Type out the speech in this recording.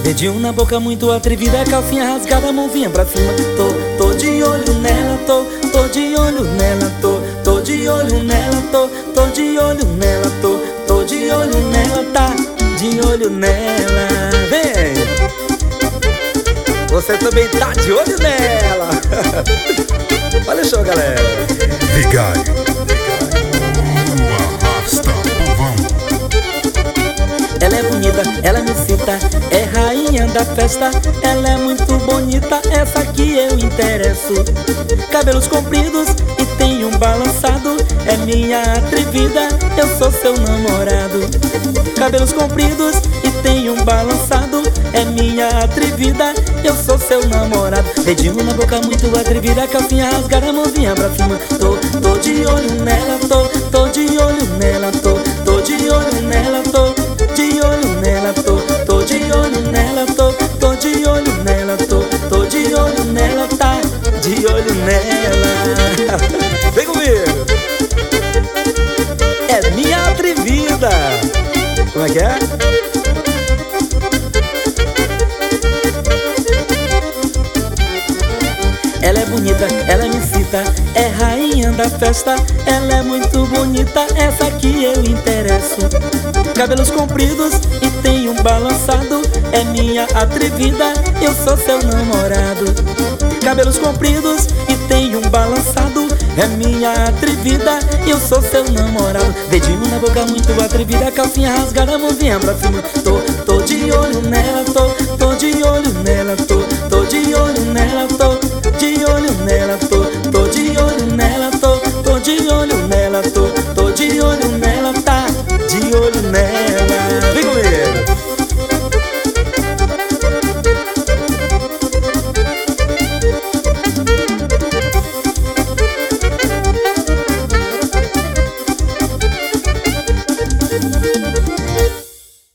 Dedinho na boca muito atrevida, calcinha rasgada, mãozinha pra cima. Tô de olho nela, tô de olho nela, tô de olho nela, tô de olho nela, tô de olho nela, tá de olho nela. Vem! Você também tá de olho nela. Olha o show, galera. Vigário, arrasta povão. Ela é bonita, ela me cita, é rainha da festa. Ela é muito bonita, essa que eu interesso. Cabelos compridos e tem um balançado, é minha atrevida, eu sou seu namorado. Cabelos compridos e tem um balançado, é minha atrevida, eu sou seu namorado. Dedinho na boca muito atrevida, calcinha rasgada, mãozinha pra cima. Tô de olho nela, tô de olho nela, tô de olho nela, tô de olho nela, tô de olho nela, tô de olho nela, tô de olho nela, tá de olho nela. Vem comigo! É minha atrevida. Como é que é? Ela é bonita, ela me cita, é rainha da festa. Ela é muito bonita, essa que eu interesso. Cabelos compridos e tem um balançado, é minha atrevida, eu sou seu namorado. Cabelos compridos e tem um balançado, é minha atrevida, eu sou seu namorado. Dedinho na boca muito atrevida, calcinha rasgada, mãozinha pra cima. Tô de olho nela, tô de olho nela, tô